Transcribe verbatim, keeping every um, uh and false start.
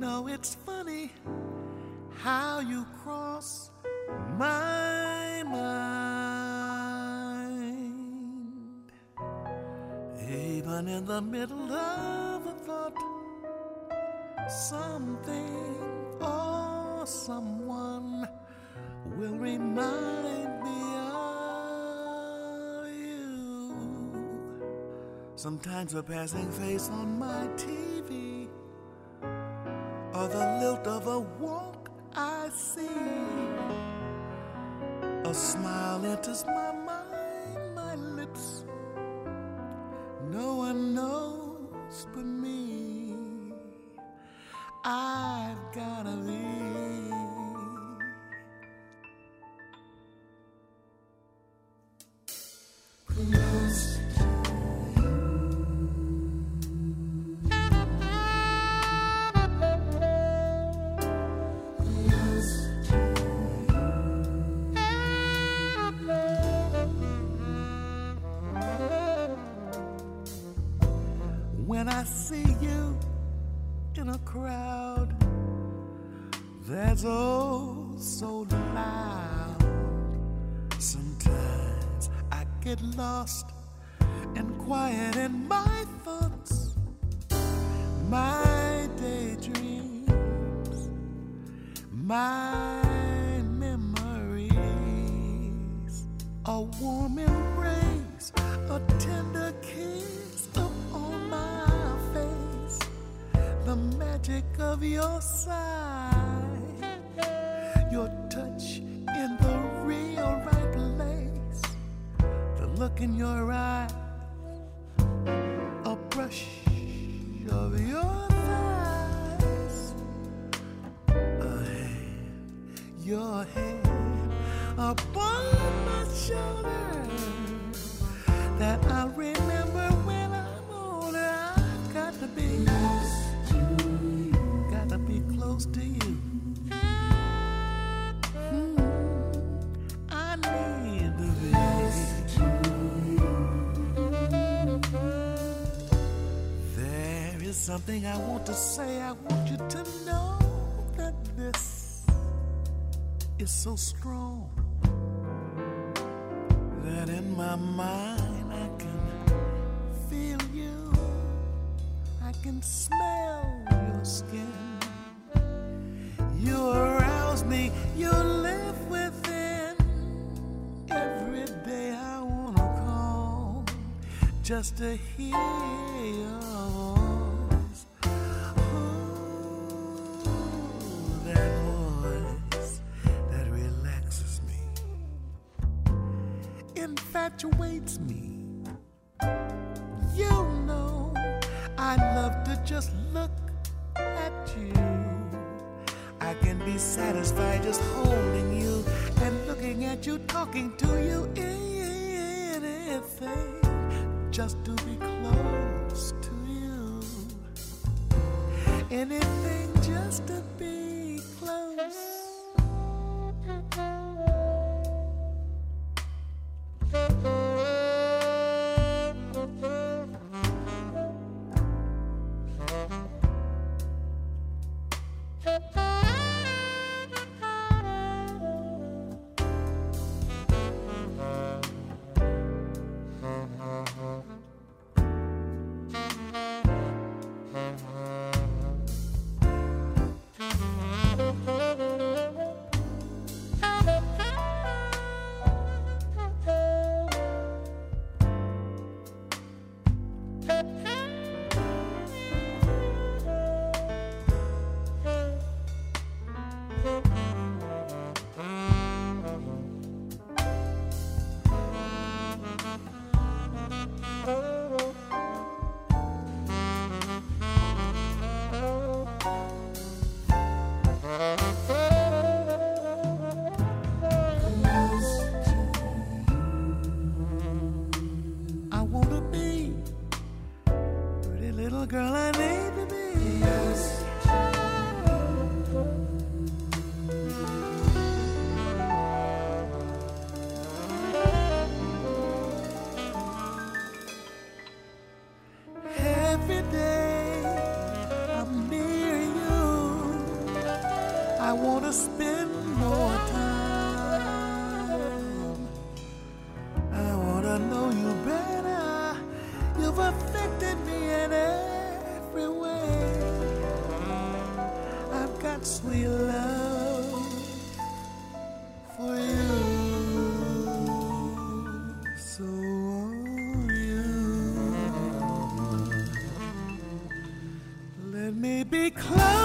know it's funny how you cross my mind. Even in the middle of a thought, something or someone will remind me of you. Sometimes a passing face on my T V, or the lilt of a walk I see. A smile enters my mind, my lips. No one knows but me. I've gotta leave. Close. When I see you in a crowd that's oh so loud, sometimes I get lost and quiet in my thoughts, my daydreams, my memories. A warm embrace, a tender kiss upon my face, the magic of your side, your touch in the real right place, the look in your eye, a brush of your thighs, a hand, your hand upon my shoulder, that I remember when I'm older. I've got to be close to you, got to be close to you. Hmm. I need to be close to you. There is something I want to say. I want you to know that this is so strong that in my mind I can feel you, I can smell your skin. You arouse me, you live within. Every day I wanna call just to hear your voice. Ooh, that voice that relaxes me, infatuates me. You know I love to just look at you. I can be satisfied just holding you and looking at you, talking to you. Anything just to be close to you. Anything just to be close. wanna spend more time. I wanna know you better. You've affected me in every way. I've got sweet love for you. So won't you let me be close